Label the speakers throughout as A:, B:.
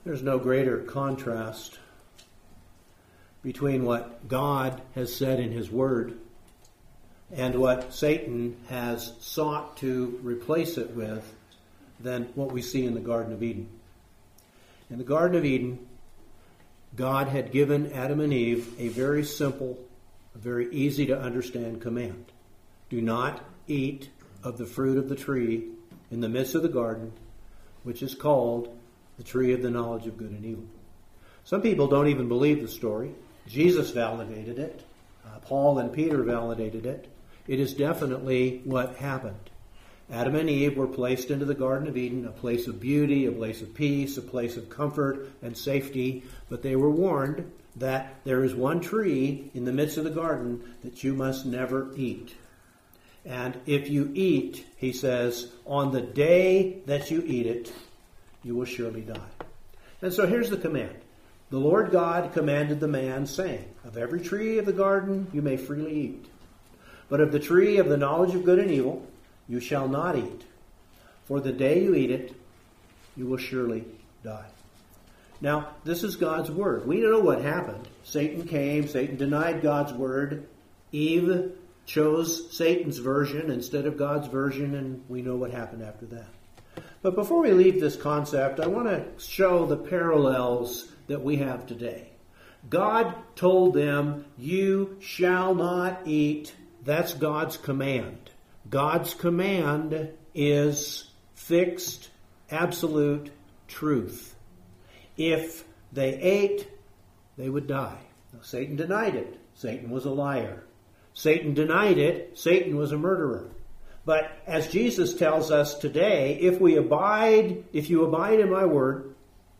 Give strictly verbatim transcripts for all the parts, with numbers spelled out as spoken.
A: There's no greater contrast between what God has said in His Word and what Satan has sought to replace it with than what we see in the Garden of Eden. In the Garden of Eden, God had given Adam and Eve a very simple, a very easy to understand command. Do not eat of the fruit of the tree in the midst of the garden, which is called the tree of the knowledge of good and evil. Some people don't even believe the story. Jesus validated it. Uh, Paul and Peter validated it. It is definitely what happened. Adam and Eve were placed into the Garden of Eden, a place of beauty, a place of peace, a place of comfort and safety. But they were warned that there is one tree in the midst of the garden that you must never eat. And if you eat, he says, on the day that you eat it, you will surely die. And so here's the command. The Lord God commanded the man, saying, of every tree of the garden you may freely eat, but of the tree of the knowledge of good and evil you shall not eat. For the day you eat it, you will surely die. Now, this is God's word. We know what happened. Satan came. Satan denied God's word. Eve chose Satan's version instead of God's version, and we know what happened after that. But before we leave this concept, I want to show the parallels that we have today. God told them, you shall not eat. That's God's command. God's command is fixed, absolute truth. If they ate, they would die. Now, Satan denied it. Satan was a liar. Satan denied it. Satan was a murderer. But as Jesus tells us today, if we abide, if you abide in my word,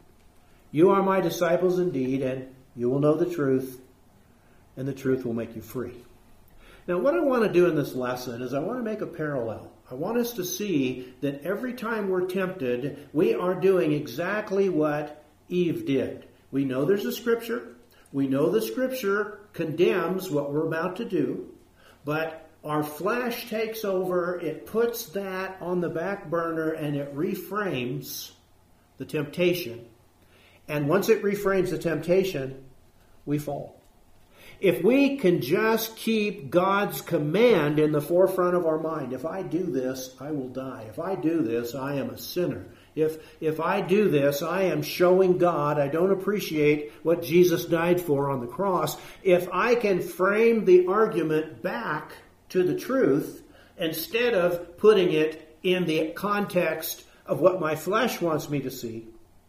A: you are my disciples indeed, and you will know the truth, and the truth will make you free. Now, what I want to do in this lesson is I want to make a parallel. I want us to see that every time we're tempted, we are doing exactly what Eve did. We know there's a scripture. We know the scripture condemns what we're about to do, but our flesh takes over. It puts that on the back burner and it reframes the temptation. And once it reframes the temptation, we fall. If we can just keep God's command in the forefront of our mind, if I do this, I will die. If I do this, I am a sinner. If, if I do this, I am showing God I don't appreciate what Jesus died for on the cross. If I can frame the argument back to the truth instead of putting it in the context of what my flesh wants me to see,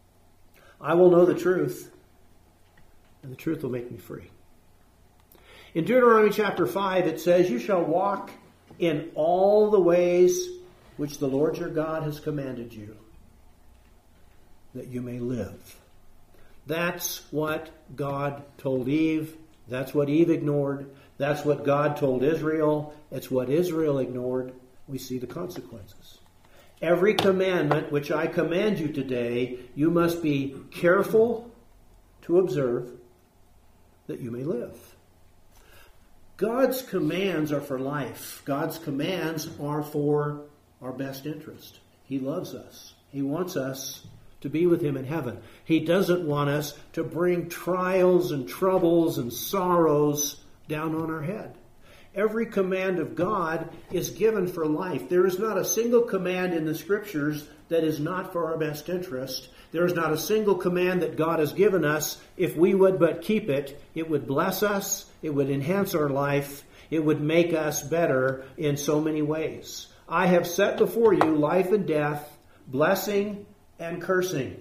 A: I will know the truth, and the truth will make me free. In Deuteronomy chapter five, it says, you shall walk in all the ways which the Lord your God has commanded you, that you may live. That's what God told Eve. That's what Eve ignored. That's what God told Israel. It's what Israel ignored. We see the consequences. Every commandment which I command you today, you must be careful to observe, that you may live. God's commands are for life. God's commands are for our best interest. He loves us. He wants us to be with Him in heaven. He doesn't want us to bring trials and troubles and sorrows down on our head. Every command of God is given for life. There is not a single command in the Scriptures that is not for our best interest. There is not a single command that God has given us. If we would but keep it, it would bless us, it would enhance our life, it would make us better in so many ways. I have set before you life and death, blessing and cursing.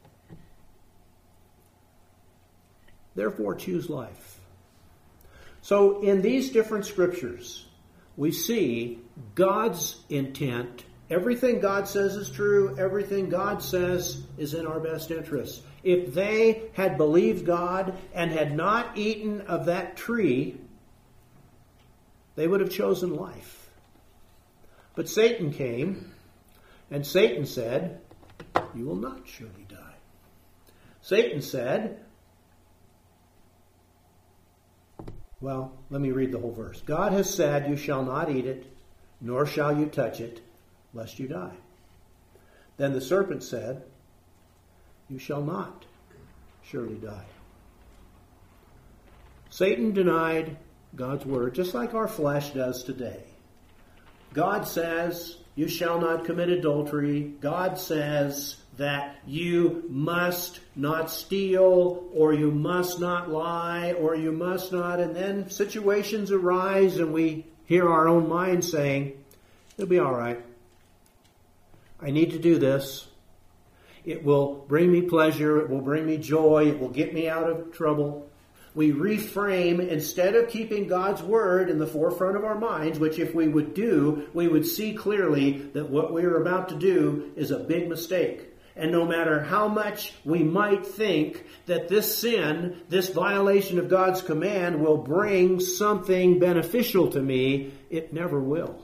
A: Therefore, choose life. So in these different scriptures, we see God's intent. Everything God says is true. Everything God says is in our best interest. If they had believed God and had not eaten of that tree, they would have chosen life. But Satan came, and Satan said, you will not surely die. Satan said, well, let me read the whole verse. God has said, you shall not eat it, nor shall you touch it, lest you die. Then the serpent said, you shall not surely die. Satan denied God's word, just like our flesh does today. God says, you shall not commit adultery. God says that you must not steal, or you must not lie, or you must not. And then situations arise and we hear our own mind saying, it'll be all right. I need to do this. It will bring me pleasure. It will bring me joy. It will get me out of trouble. We reframe, instead of keeping God's word in the forefront of our minds, which if we would do, we would see clearly that what we are about to do is a big mistake. And no matter how much we might think that this sin, this violation of God's command will bring something beneficial to me, it never will.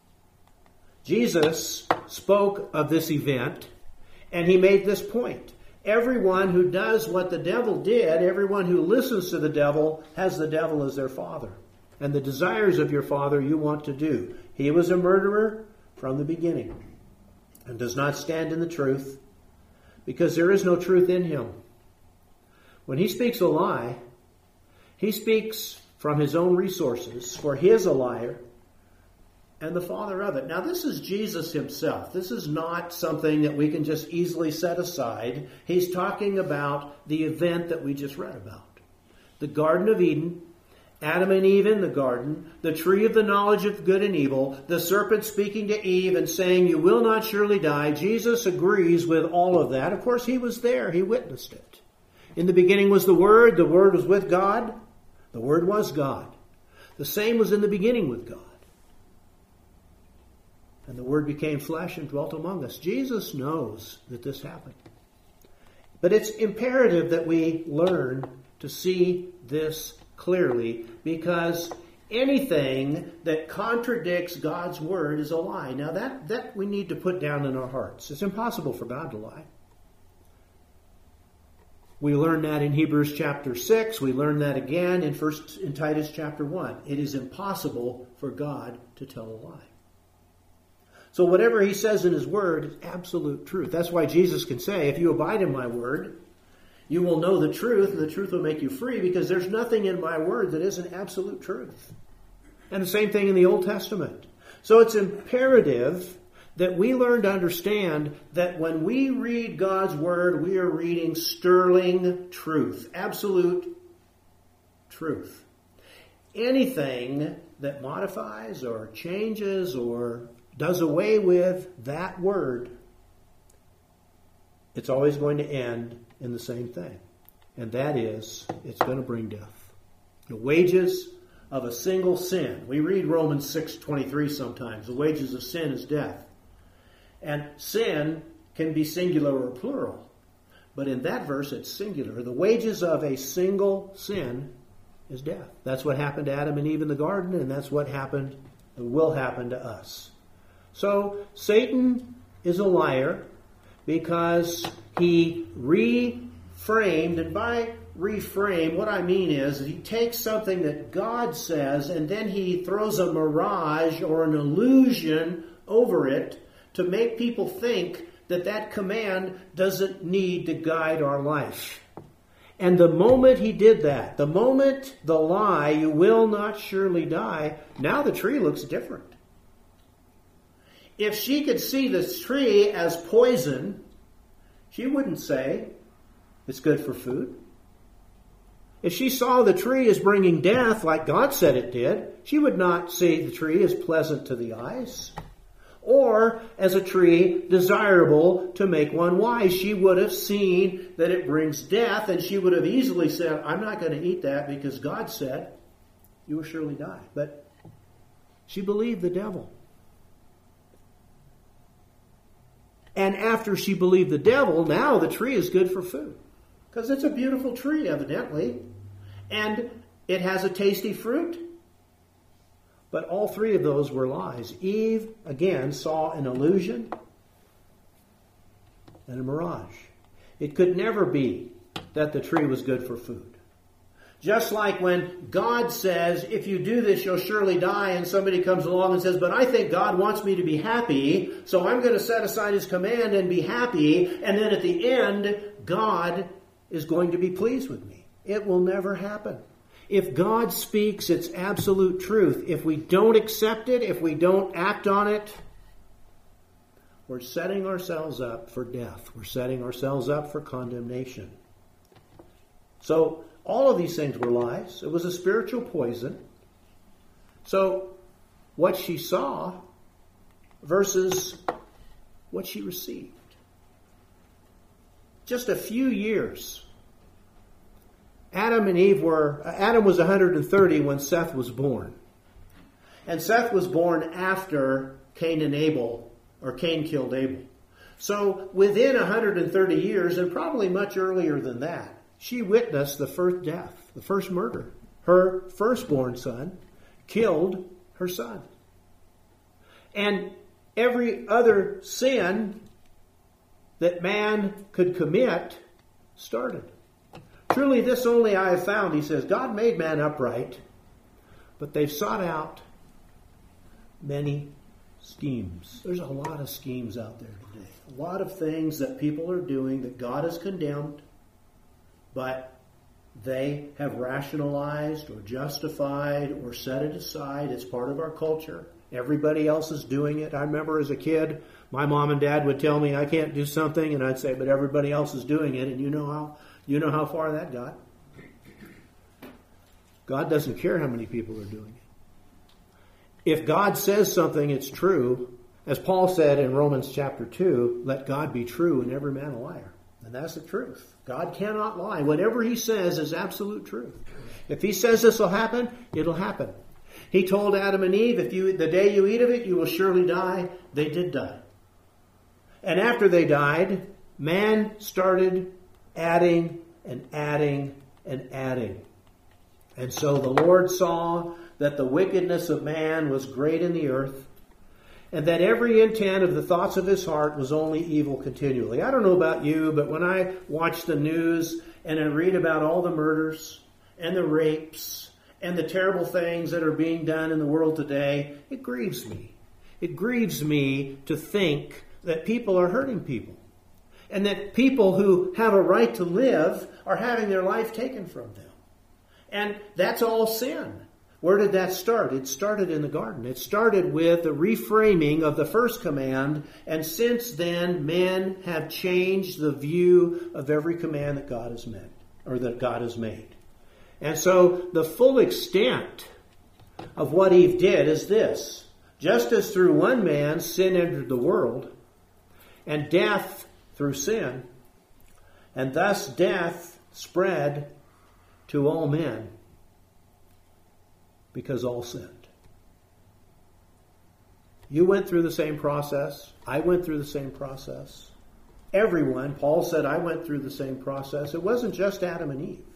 A: Jesus spoke of this event, and he made this point. Everyone who does what the devil did, everyone who listens to the devil, has the devil as their father. And the desires of your father you want to do. He was a murderer from the beginning and does not stand in the truth, because there is no truth in him. When he speaks a lie, he speaks from his own resources, for he is a liar and the father of it. Now, this is Jesus himself. This is not something that we can just easily set aside. He's talking about the event that we just read about. The Garden of Eden, Adam and Eve in the garden, the tree of the knowledge of good and evil, the serpent speaking to Eve and saying, you will not surely die. Jesus agrees with all of that. Of course, he was there. He witnessed it. In the beginning was the Word. The Word was with God. The Word was God. The same was in the beginning with God. And the Word became flesh and dwelt among us. Jesus knows that this happened. But it's imperative that we learn to see this clearly, because anything that contradicts God's Word is a lie. Now that, that we need to put down in our hearts. It's impossible for God to lie. We learn that in Hebrews chapter six. We learn that again in first in Titus chapter one. It is impossible for God to tell a lie. So whatever he says in his word is absolute truth. That's why Jesus can say, if you abide in my word, you will know the truth, and the truth will make you free, because there's nothing in my word that isn't absolute truth. And the same thing in the Old Testament. So it's imperative that we learn to understand that when we read God's word, we are reading sterling truth, absolute truth. Anything that modifies or changes or does away with that word, it's always going to end in the same thing. And that is, it's going to bring death. The wages of a single sin. We read Romans six twenty-three sometimes. The wages of sin is death. And sin can be singular or plural. But in that verse, it's singular. The wages of a single sin is death. That's what happened to Adam and Eve in the garden, and that's what happened, and will happen to us. So Satan is a liar because he reframed, and by reframe, what I mean is he takes something that God says and then he throws a mirage or an illusion over it to make people think that that command doesn't need to guide our life. And the moment he did that, the moment the lie, you will not surely die, now the tree looks different. If she could see this tree as poison, she wouldn't say it's good for food. If she saw the tree as bringing death like God said it did, she would not see the tree as pleasant to the eyes or as a tree desirable to make one wise. She would have seen that it brings death, and she would have easily said, I'm not going to eat that because God said you will surely die. But she believed the devil. And after she believed the devil, now the tree is good for food. Because it's a beautiful tree, evidently. And it has a tasty fruit. But all three of those were lies. Eve, again, saw an illusion and a mirage. It could never be that the tree was good for food. Just like when God says, if you do this, you'll surely die, and somebody comes along and says, but I think God wants me to be happy, so I'm going to set aside His command and be happy, and then at the end, God is going to be pleased with me. It will never happen. If God speaks, it's absolute truth. If we don't accept it, if we don't act on it, we're setting ourselves up for death. We're setting ourselves up for condemnation. So, all of these things were lies. It was a spiritual poison. So, what she saw versus what she received. Just a few years. Adam and Eve were, Adam was one hundred thirty when Seth was born. And Seth was born after Cain and Abel, or Cain killed Abel. So, within one hundred thirty years, and probably much earlier than that, she witnessed the first death, the first murder. Her firstborn son killed her son. And every other sin that man could commit started. Truly this only I have found, he says, God made man upright, but they've sought out many schemes. There's a lot of schemes out there today. A lot of things that people are doing that God has condemned, but they have rationalized or justified or set it aside. It's part of our culture. Everybody else is doing it. I remember as a kid, my mom and dad would tell me I can't do something, and I'd say, but everybody else is doing it, and you know how you know how far that got. God doesn't care how many people are doing it. If God says something, it's true. As Paul said in Romans chapter two, let God be true and every man a liar. And that's the truth. God cannot lie. Whatever He says is absolute truth. If He says this will happen, it'll happen. He told Adam and Eve, if you the day you eat of it, you will surely die. They did die. And after they died, man started adding and adding and adding. And so the Lord saw that the wickedness of man was great in the earth, and that every intent of the thoughts of his heart was only evil continually. I don't know about you, but when I watch the news and I read about all the murders and the rapes and the terrible things that are being done in the world today, it grieves me. It grieves me to think that people are hurting people, and that people who have a right to live are having their life taken from them. And that's all sin. Where did that start? It started in the garden. It started with the reframing of the first command, and since then, men have changed the view of every command that God has made, or that God has made. And so, the full extent of what Eve did is this: just as through one man sin entered the world, and death through sin, and thus death spread to all men, because all sinned. You went through the same process. I went through the same process. Everyone, Paul said, I went through the same process. It wasn't just Adam and Eve.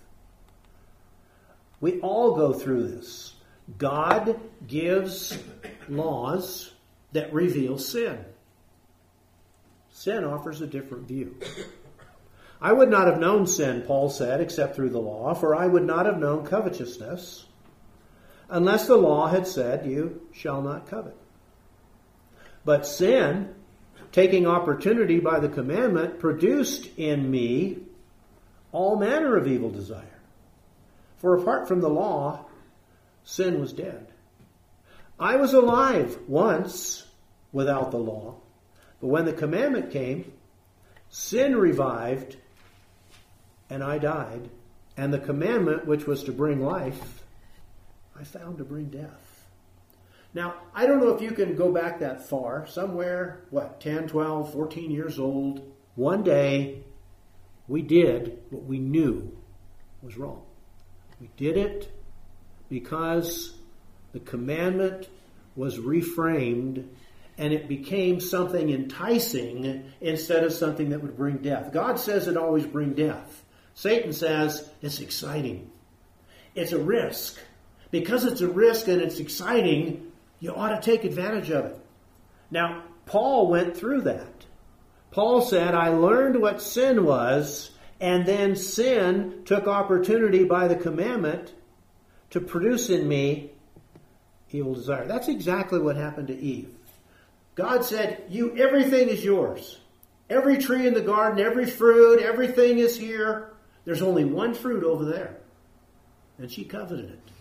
A: We all go through this. God gives laws that reveal sin. Sin offers a different view. I would not have known sin, Paul said, except through the law, for I would not have known covetousness unless the law had said, you shall not covet. But sin, taking opportunity by the commandment, produced in me all manner of evil desire. For apart from the law, sin was dead. I was alive once without the law, but when the commandment came, sin revived, and I died, and the commandment, which was to bring life, I found to bring death. Now, I don't know if you can go back that far. Somewhere, what, ten, twelve, fourteen years old, one day, we did what we knew was wrong. We did it because the commandment was reframed, and it became something enticing instead of something that would bring death. God says it always brings death. Satan says it's exciting. It's a risk. Because it's a risk and it's exciting, you ought to take advantage of it. Now, Paul went through that. Paul said, I learned what sin was, And then sin took opportunity by the commandment to produce in me evil desire. That's exactly what happened to Eve. God said, "You, everything is yours. Every tree in the garden, every fruit, everything is here. There's only one fruit over there." And she coveted it.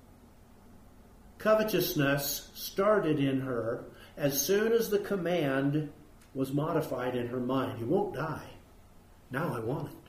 A: Covetousness started in her as soon as the command was modified in her mind. You won't die. Now I want it.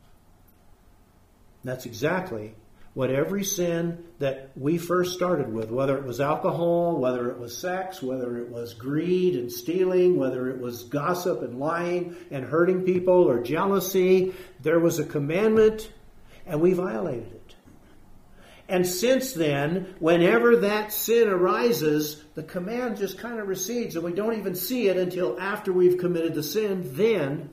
A: That's exactly what every sin that we first started with, whether it was alcohol, whether it was sex, whether it was greed and stealing, whether it was gossip and lying and hurting people or jealousy, there was a commandment and we violated it. And since then, whenever that sin arises, the command just kind of recedes and we don't even see it until after we've committed the sin. Then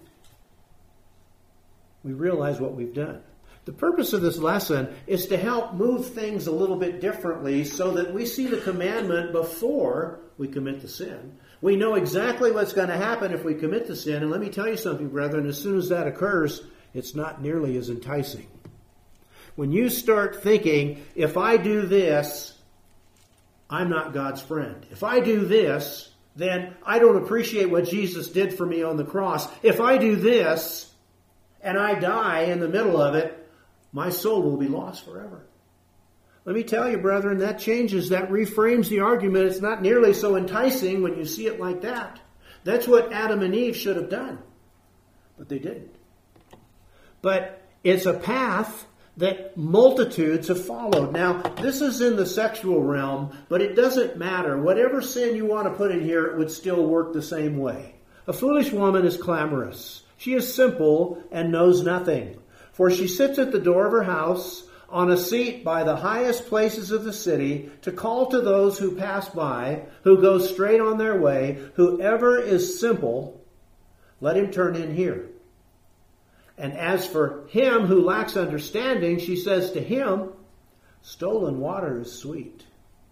A: we realize what we've done. The purpose of this lesson is to help move things a little bit differently so that we see the commandment before we commit the sin. We know exactly what's going to happen if we commit the sin. And let me tell you something, brethren, as soon as that occurs, it's not nearly as enticing. When you start thinking, if I do this, I'm not God's friend. If I do this, then I don't appreciate what Jesus did for me on the cross. If I do this and I die in the middle of it, my soul will be lost forever. Let me tell you, brethren, that changes, that reframes the argument. It's not nearly so enticing when you see it like that. That's what Adam and Eve should have done. But they didn't. But it's a path that multitudes have followed. Now, this is in the sexual realm, but it doesn't matter. Whatever sin you want to put in here, it would still work the same way. A foolish woman is clamorous. She is simple and knows nothing. For she sits at the door of her house on a seat by the highest places of the city to call to those who pass by, who go straight on their way. Whoever is simple, let him turn in here. And as for him who lacks understanding, she says to him, stolen water is sweet,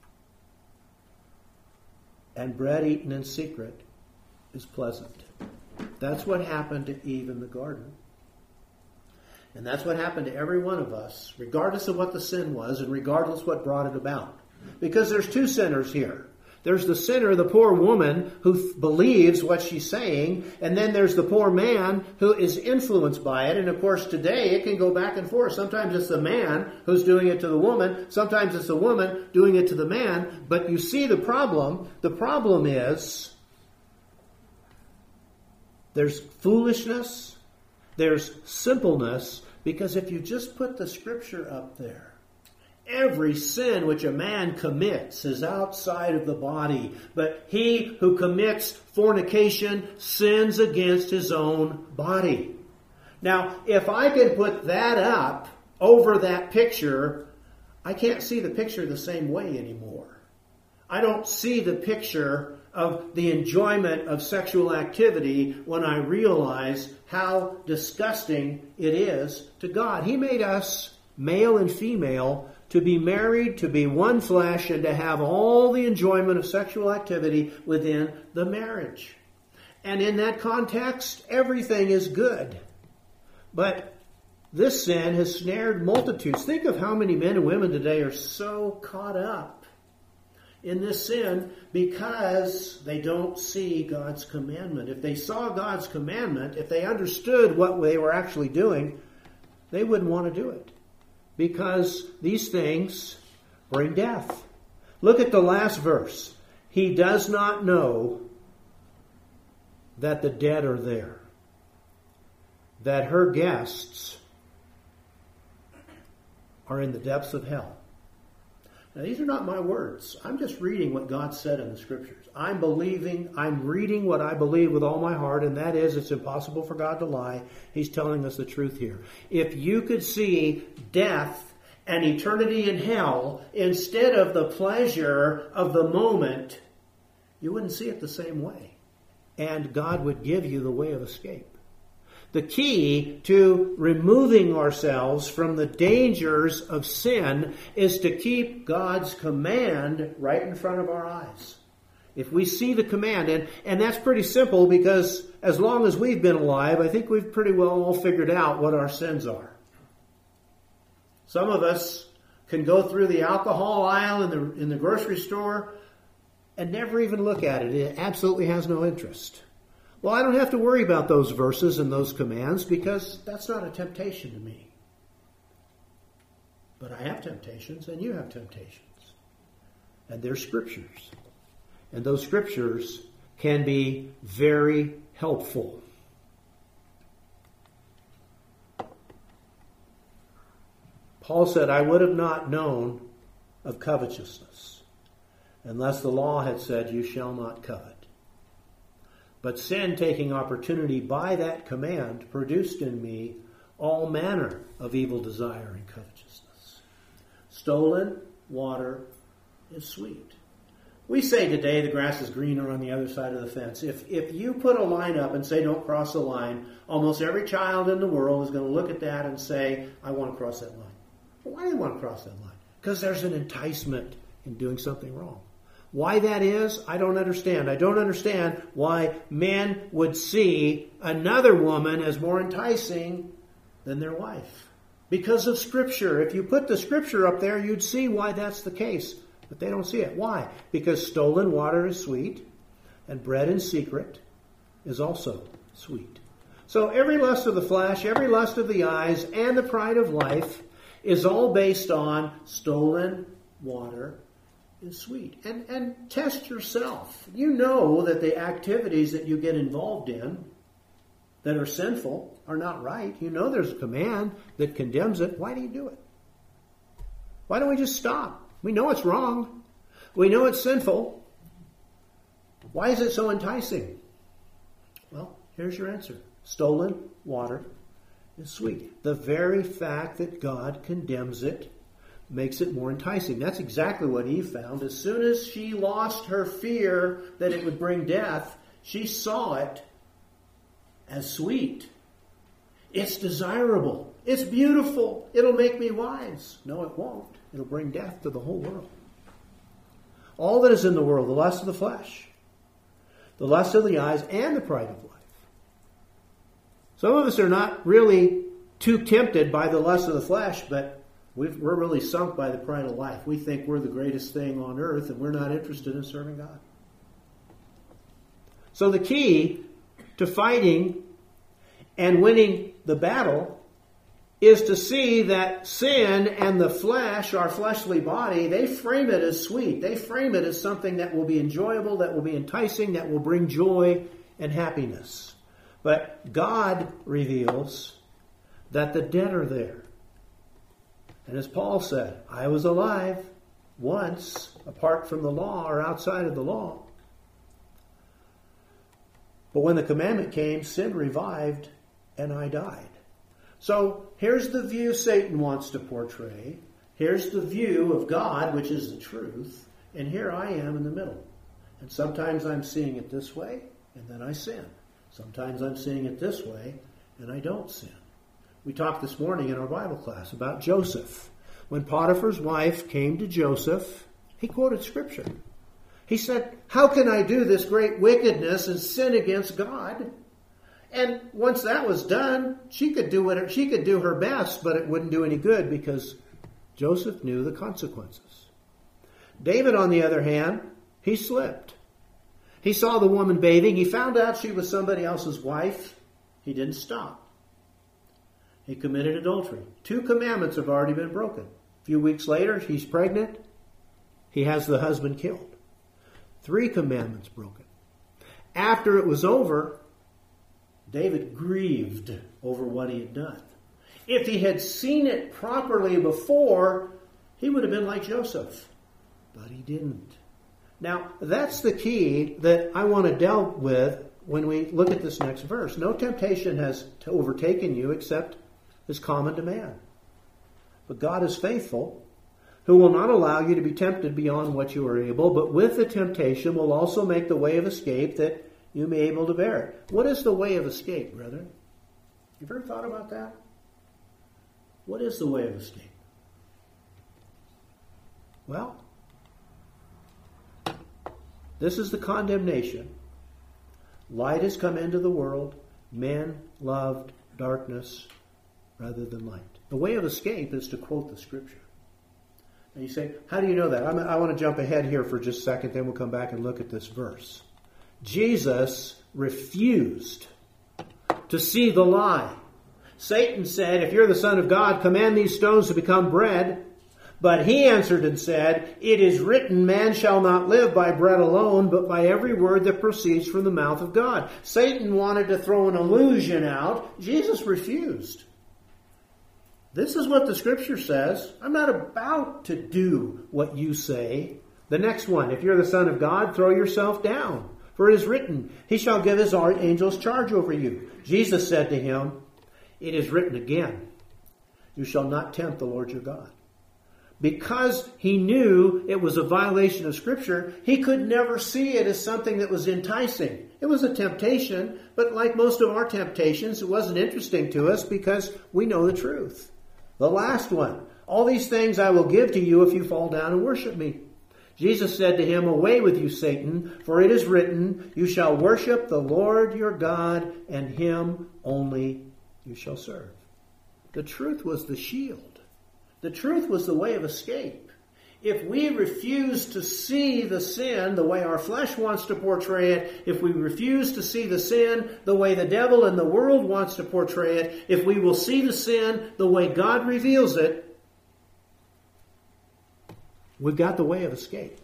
A: and bread eaten in secret is pleasant. That's what happened to Eve in the garden. And that's what happened to every one of us, regardless of what the sin was and regardless what brought it about. Because there's two sinners here. There's the sinner, the poor woman, who th- believes what she's saying, and then there's the poor man who is influenced by it. And of course, today it can go back and forth. Sometimes it's the man who's doing it to the woman. Sometimes it's the woman doing it to the man. But you see the problem. The problem is there's foolishness, there's simpleness, because if you just put the scripture up there, every sin which a man commits is outside of the body, but he who commits fornication sins against his own body. Now, if I can put that up over that picture, I can't see the picture the same way anymore. I don't see the picture of the enjoyment of sexual activity when I realize how disgusting it is to God. He made us, male and female, to be married, to be one flesh, and to have all the enjoyment of sexual activity within the marriage. And in that context, everything is good. But this sin has snared multitudes. Think of how many men and women today are so caught up in this sin because they don't see God's commandment. If they saw God's commandment, if they understood what they were actually doing, they wouldn't want to do it. Because these things bring death. Look at the last verse. He does not know that the dead are there, that her guests are in the depths of hell. Now, these are not my words. I'm just reading what God said in the Scriptures. I'm believing, I'm reading what I believe with all my heart, and that is it's impossible for God to lie. He's telling us the truth here. If you could see death and eternity in hell instead of the pleasure of the moment, you wouldn't see it the same way. And God would give you the way of escape. The key to removing ourselves from the dangers of sin is to keep God's command right in front of our eyes. if we see the command, and, and that's pretty simple because as long as we've been alive, I think we've pretty well all figured out what our sins are. Some of us can go through the alcohol aisle in the, in the grocery store and never even look at it. It absolutely has no interest. Well, I don't have to worry about those verses and those commands because that's not a temptation to me. But I have temptations and you have temptations. And they're scriptures. And those scriptures can be very helpful. Paul said, I would have not known of covetousness unless the law had said, you shall not covet. But sin, taking opportunity by that command, produced in me all manner of evil desire and covetousness. Stolen water is sweet. We say today the grass is greener on the other side of the fence. If, if you put a line up and say don't cross the line, almost every child in the world is going to look at that and say, I want to cross that line. Well, why do you want to cross that line? Because there's an enticement in doing something wrong. Why that is, I don't understand. I don't understand why men would see another woman as more enticing than their wife. Because of Scripture. If you put the Scripture up there, you'd see why that's the case. But they don't see it. Why? Because stolen water is sweet, and bread in secret is also sweet. So every lust of the flesh, every lust of the eyes, and the pride of life is all based on stolen water is sweet. And, and test yourself. You know that the activities that you get involved in that are sinful are not right. You know there's a command that condemns it. Why do you do it? Why don't we just stop? We know it's wrong. We know it's sinful. Why is it so enticing? Well, here's your answer. Stolen water is sweet. The very fact that God condemns it makes it more enticing. That's exactly what Eve found. As soon as she lost her fear that it would bring death, she saw it as sweet. It's desirable. It's beautiful. It'll make me wise. No, it won't. It'll bring death to the whole world. All that is in the world, the lust of the flesh, the lust of the eyes, and the pride of life. Some of us are not really too tempted by the lust of the flesh, but we've, we're really sunk by the pride of life. We think we're the greatest thing on earth, and we're not interested in serving God. So the key to fighting and winning the battle is to see that sin and the flesh, our fleshly body, they frame it as sweet. They frame it as something that will be enjoyable, that will be enticing, that will bring joy and happiness. But God reveals that the dead are there. And as Paul said, I was alive once apart from the law or outside of the law. But when the commandment came, sin revived and I died. So here's the view Satan wants to portray. Here's the view of God, which is the truth. And here I am in the middle. And sometimes I'm seeing it this way, and then I sin. Sometimes I'm seeing it this way, and I don't sin. We talked this morning in our Bible class about Joseph. When Potiphar's wife came to Joseph, he quoted Scripture. He said, how can I do this great wickedness and sin against God? And once that was done, she could do what she could do her best, but it wouldn't do any good because Joseph knew the consequences. David, on the other hand, he slipped. He saw the woman bathing. He found out she was somebody else's wife. He didn't stop. He committed adultery. Two commandments have already been broken. A few weeks later, he's pregnant. He has the husband killed. Three commandments broken. After it was over, David grieved over what he had done. If he had seen it properly before, he would have been like Joseph. But he didn't. Now, that's the key that I want to deal with when we look at this next verse. No temptation has overtaken you except is common to man. But God is faithful, who will not allow you to be tempted beyond what you are able, but with the temptation will also make the way of escape that you may be able to bear it. What is the way of escape, brethren? You've ever thought about that? What is the way of escape? This is the condemnation. Light has come into the world. Men loved darkness rather than light. The way of escape is to quote the Scripture. And you say, how do you know that? I'm, I want to jump ahead here for just a second, then we'll come back and look at this verse. Jesus refused to see the lie. Satan said, if you're the Son of God, command these stones to become bread. But he answered and said, it is written, man shall not live by bread alone, but by every word that proceeds from the mouth of God. Satan wanted to throw an illusion out. Jesus refused. This is what the Scripture says. I'm not about to do what you say. The next one, if you're the Son of God, throw yourself down. For it is written, he shall give his angels charge over you. Jesus said to him, it is written again, you shall not tempt the Lord your God. Because he knew it was a violation of Scripture, he could never see it as something that was enticing. It was a temptation, but like most of our temptations, it wasn't interesting to us because we know the truth. The last one, all these things I will give to you if you fall down and worship me. Jesus said to him, away with you, Satan, for it is written, you shall worship the Lord your God, and him only you shall serve. The truth was the shield. The truth was the way of escape. If we refuse to see the sin the way our flesh wants to portray it, if we refuse to see the sin the way the devil and the world wants to portray it, if we will see the sin the way God reveals it, we've got the way of escape.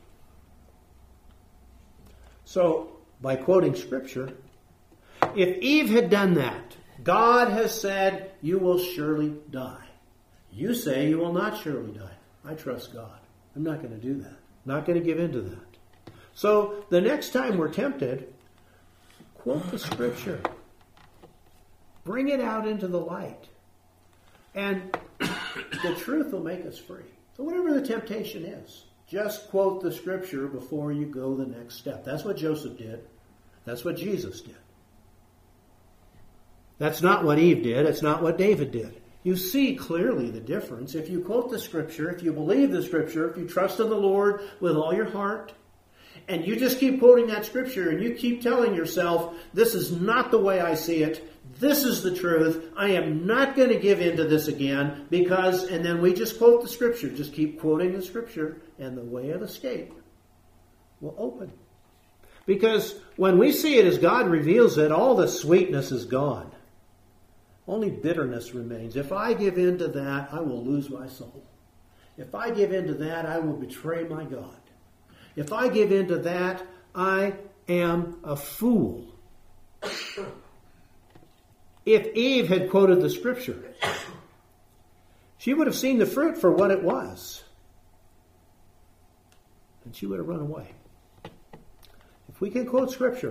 A: So, by quoting Scripture, if Eve had done that, God has said, you will surely die. You say you will not surely die. I trust God. I'm not going to do that. Not going to give in to that. So the next time we're tempted, quote the Scripture. Bring it out into the light. And the truth will make us free. So whatever the temptation is, just quote the Scripture before you go the next step. That's what Joseph did. That's what Jesus did. That's not what Eve did. It's not what David did. You see clearly the difference. If you quote the Scripture, if you believe the Scripture, if you trust in the Lord with all your heart, and you just keep quoting that Scripture and you keep telling yourself, this is not the way I see it, this is the truth, I am not going to give in to this again, because, and then we just quote the Scripture, just keep quoting the Scripture, and the way of escape will open. Because when we see it as God reveals it, all the sweetness is gone. Only bitterness remains. If I give in to that, I will lose my soul. If I give in to that, I will betray my God. If I give in to that, I am a fool. If Eve had quoted the Scripture, she would have seen the fruit for what it was. And she would have run away. If we can quote Scripture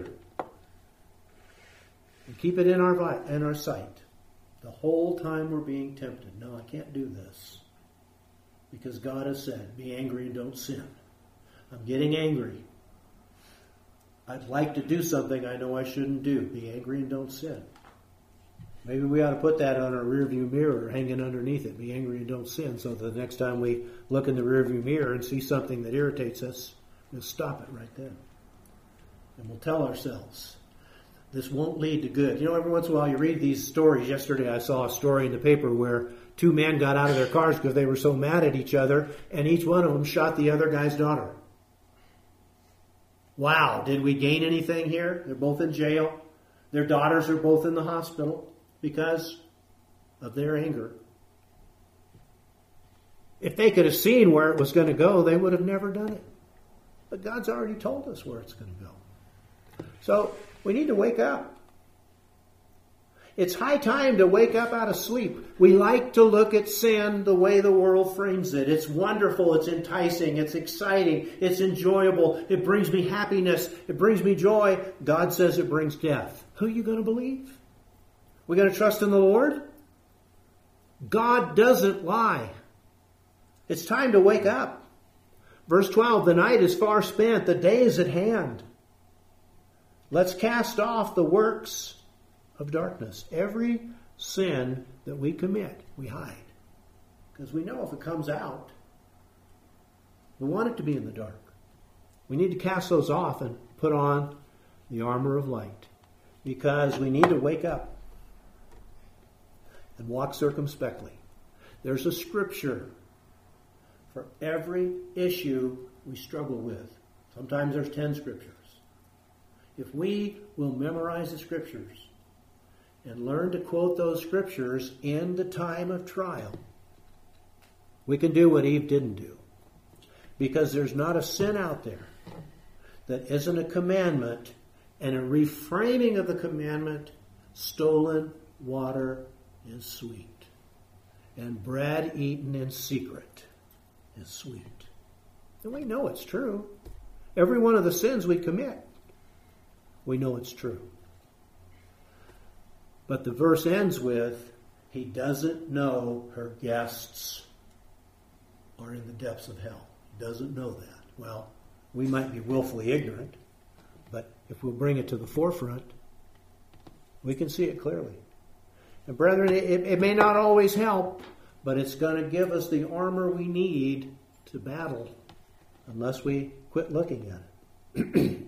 A: and keep it in our, in our sight, the whole time we're being tempted. No, I can't do this. Because God has said, be angry and don't sin. I'm getting angry. I'd like to do something I know I shouldn't do. Be angry and don't sin. Maybe we ought to put that on our rearview mirror, hanging underneath it. Be angry and don't sin. So the next time we look in the rearview mirror and see something that irritates us, we'll stop it right then. And we'll tell ourselves, this won't lead to good. You know, every once in a while you read these stories. Yesterday I saw a story in the paper where two men got out of their cars because they were so mad at each other, and each one of them shot the other guy's daughter. Wow, did we gain anything here? They're both in jail. Their daughters are both in the hospital because of their anger. If they could have seen where it was going to go, they would have never done it. But God's already told us where it's going to go. So we need to wake up. It's high time to wake up out of sleep. We like to look at sin the way the world frames it. It's wonderful, it's enticing, it's exciting, it's enjoyable, it brings me happiness, it brings me joy. God says it brings death. Who are you going to believe? We going to trust in the Lord? God doesn't lie. It's time to wake up. Verse twelve, the night is far spent, the day is at hand. Let's cast off the works of darkness. Every sin that we commit, we hide. Because we know if it comes out, we want it to be in the dark. We need to cast those off and put on the armor of light, because we need to wake up and walk circumspectly. There's a scripture for every issue we struggle with. Sometimes there's ten scriptures. If we will memorize the scriptures and learn to quote those scriptures in the time of trial, we can do what Eve didn't do. Because there's not a sin out there that isn't a commandment, and a reframing of the commandment: stolen water is sweet, and bread eaten in secret is sweet. And we know it's true. Every one of the sins we commit, we know it's true. But the verse ends with, he doesn't know her guests are in the depths of hell. He doesn't know that. Well, we might be willfully ignorant, but if we'll bring it to the forefront, we can see it clearly. And brethren, it, it may not always help, but it's going to give us the armor we need to battle unless we quit looking at it.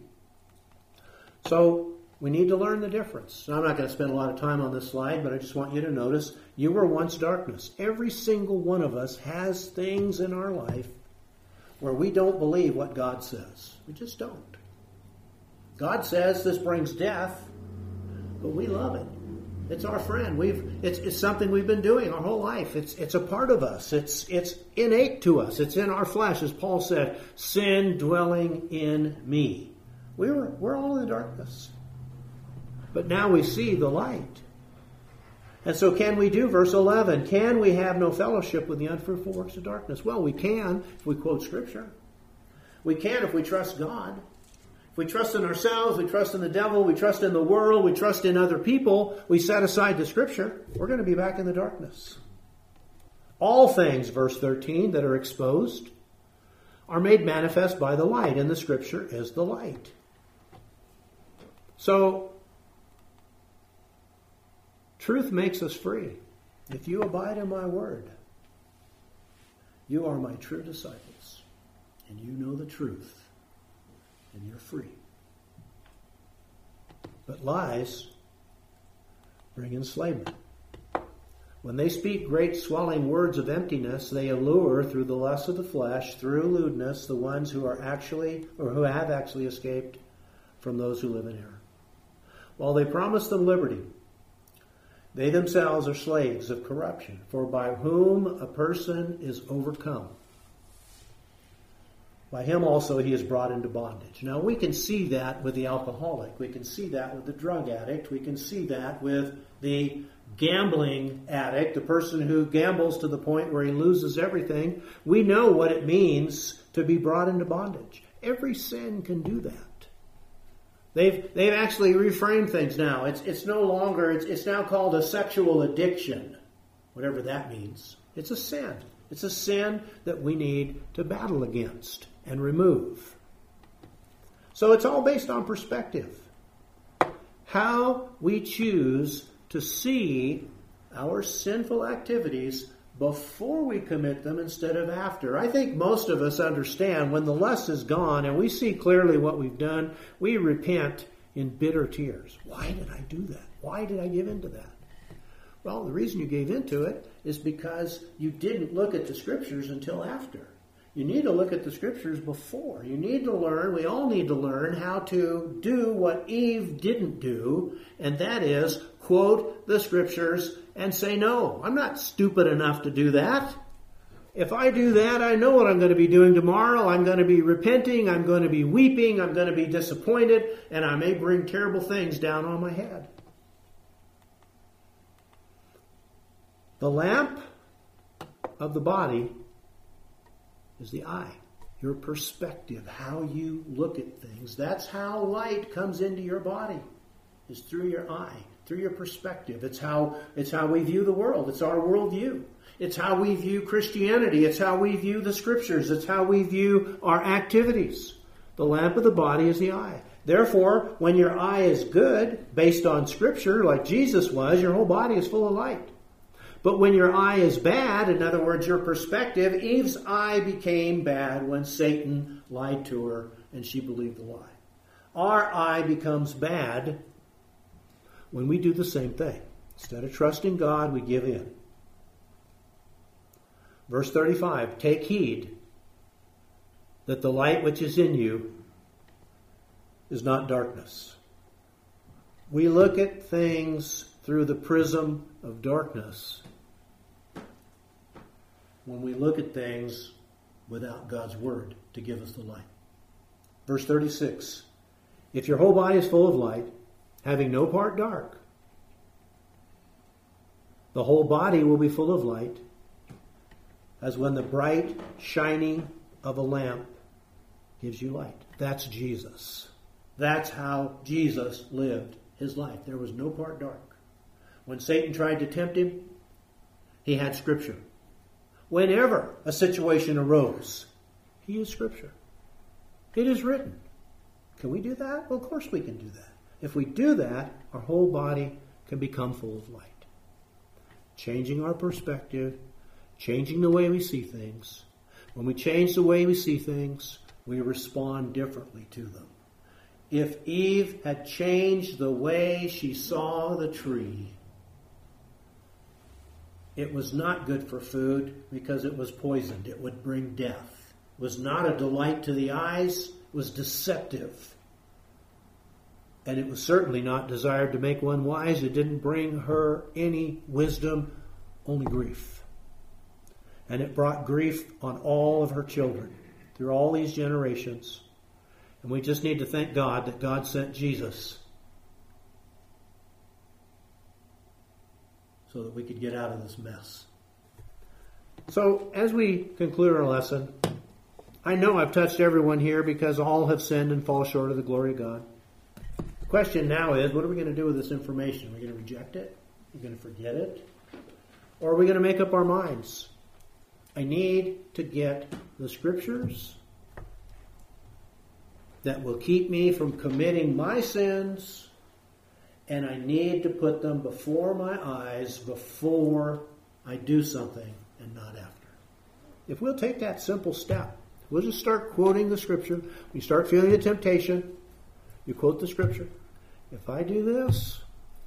A: So we need to learn the difference. I'm not going to spend a lot of time on this slide, but I just want you to notice you were once darkness. Every single one of us has things in our life where we don't believe what God says. We just don't. God says this brings death, but we love it. It's our friend. We've it's, it's something we've been doing our whole life. It's it's a part of us. It's it's innate to us. It's in our flesh, as Paul said, sin dwelling in me. We were we're all in the darkness. But now we see the light. And so can we do verse eleven? Can we have no fellowship with the unfruitful works of darkness? Well, we can if we quote Scripture. We can if we trust God. If we trust in ourselves, we trust in the devil, we trust in the world, we trust in other people, we set aside the Scripture, we're going to be back in the darkness. All things, verse thirteen, that are exposed are made manifest by the light, and the Scripture is the light. So, truth makes us free. If you abide in my word, you are my true disciples, and you know the truth, and you're free. But lies bring enslavement. When they speak great swelling words of emptiness, they allure through the lust of the flesh, through lewdness, the ones who are actually, or who have actually escaped from those who live in error. While they promise them liberty, they themselves are slaves of corruption, for by whom a person is overcome, by him also he is brought into bondage. Now we can see that with the alcoholic. We can see that with the drug addict. We can see that with the gambling addict, the person who gambles to the point where he loses everything. We know what it means to be brought into bondage. Every sin can do that. They've they've actually reframed things now. It's it's no longer, it's, it's now called a sexual addiction, whatever that means. It's a sin. It's a sin that we need to battle against and remove. So it's all based on perspective. How we choose to see our sinful activities before we commit them instead of after. I think most of us understand when the lust is gone and we see clearly what we've done, we repent in bitter tears. Why did I do that? Why did I give in to that? Well, the reason you gave into it is because you didn't look at the Scriptures until after. You need to look at the Scriptures before. You need to learn, we all need to learn how to do what Eve didn't do, and that is quote the Scriptures and say, no, I'm not stupid enough to do that. If I do that, I know what I'm going to be doing tomorrow. I'm going to be repenting, I'm going to be weeping, I'm going to be disappointed, and I may bring terrible things down on my head. The lamp of the body is the eye. Your perspective, how you look at things. That's how light comes into your body, is through your eye, through your perspective. It's how, it's how we view the world. It's our worldview. It's how we view Christianity. It's how we view the Scriptures. It's how we view our activities. The lamp of the body is the eye. Therefore, when your eye is good, based on Scripture, like Jesus was, your whole body is full of light. But when your eye is bad, in other words, your perspective, Eve's eye became bad when Satan lied to her and she believed the lie. Our eye becomes bad when we do the same thing. Instead of trusting God, we give in. Verse thirty-five, take heed that the light which is in you is not darkness. We look at things through the prism of darkness when we look at things without God's word to give us the light. Verse thirty-six, if your whole body is full of light, having no part dark, the whole body will be full of light, as when the bright shining of a lamp gives you light. That's Jesus. That's how Jesus lived his life. There was no part dark. When Satan tried to tempt him, he had Scripture. Whenever a situation arose, he used Scripture. It is written. Can we do that? Well, of course we can do that. If we do that, our whole body can become full of light. Changing our perspective, changing the way we see things. When we change the way we see things, we respond differently to them. If Eve had changed the way she saw the tree, it was not good for food because it was poisoned. It would bring death. It was not a delight to the eyes. It was deceptive. And it was certainly not desired to make one wise. It didn't bring her any wisdom, only grief. And it brought grief on all of her children through all these generations. And we just need to thank God that God sent Jesus so that we could get out of this mess. So, as we conclude our lesson, I know I've touched everyone here because all have sinned and fall short of the glory of God. The question now is, what are we going to do with this information? Are we going to reject it? Are we going to forget it? Or are we going to make up our minds? I need to get the Scriptures that will keep me from committing my sins, and I need to put them before my eyes before I do something and not after. If we'll take that simple step, we'll just start quoting the Scripture. We start feeling the temptation. You quote the Scripture. If I do this,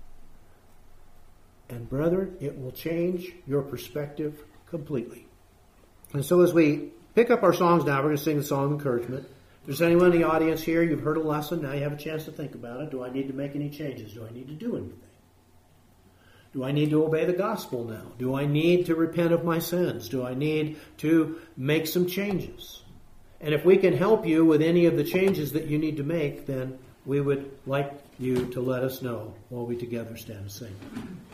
A: and brethren, it will change your perspective completely. And so as we pick up our songs now, we're going to sing the song of encouragement. If there's anyone in the audience here, you've heard a lesson, now you have a chance to think about it. Do I need to make any changes? Do I need to do anything? Do I need to obey the gospel now? Do I need to repent of my sins? Do I need to make some changes? And if we can help you with any of the changes that you need to make, then we would like you to let us know while we together stand and sing.